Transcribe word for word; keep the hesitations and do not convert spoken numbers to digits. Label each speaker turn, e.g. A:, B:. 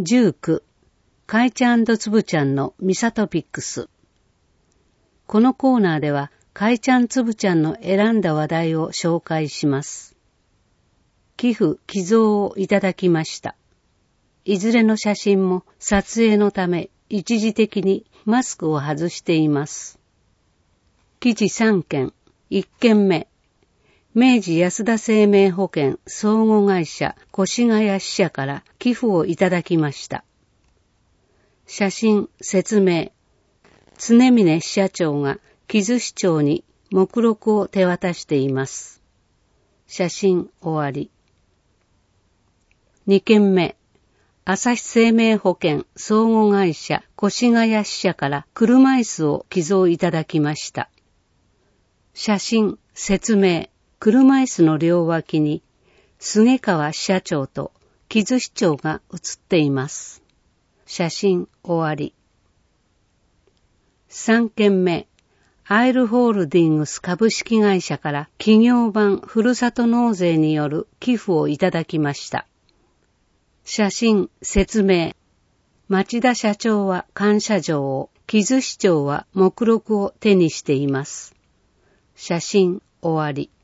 A: じゅうきゅう、かいちゃんつぶちゃんのミサトピックス。このコーナーでは、かいちゃんつぶちゃんの選んだ話題を紹介します。寄付、寄贈をいただきました。いずれの写真も撮影のため一時的にマスクを外しています。記事さんけん、いっけんめ、明治安田生命保険相互会社越谷支社から寄付をいただきました。写真、説明。常峰支社長が木津市長に目録を手渡しています。写真終わり。にけんめ、朝日生命保険相互会社越谷支社から車椅子を寄贈いただきました。写真、説明。車椅子の両脇に菅川支社長と木津市長が写っています。写真終わり。さんけんめ、アイルホールディングス株式会社から企業版ふるさと納税による寄付をいただきました。写真、説明。町田社長は感謝状を、木津市長は目録を手にしています。写真終わり。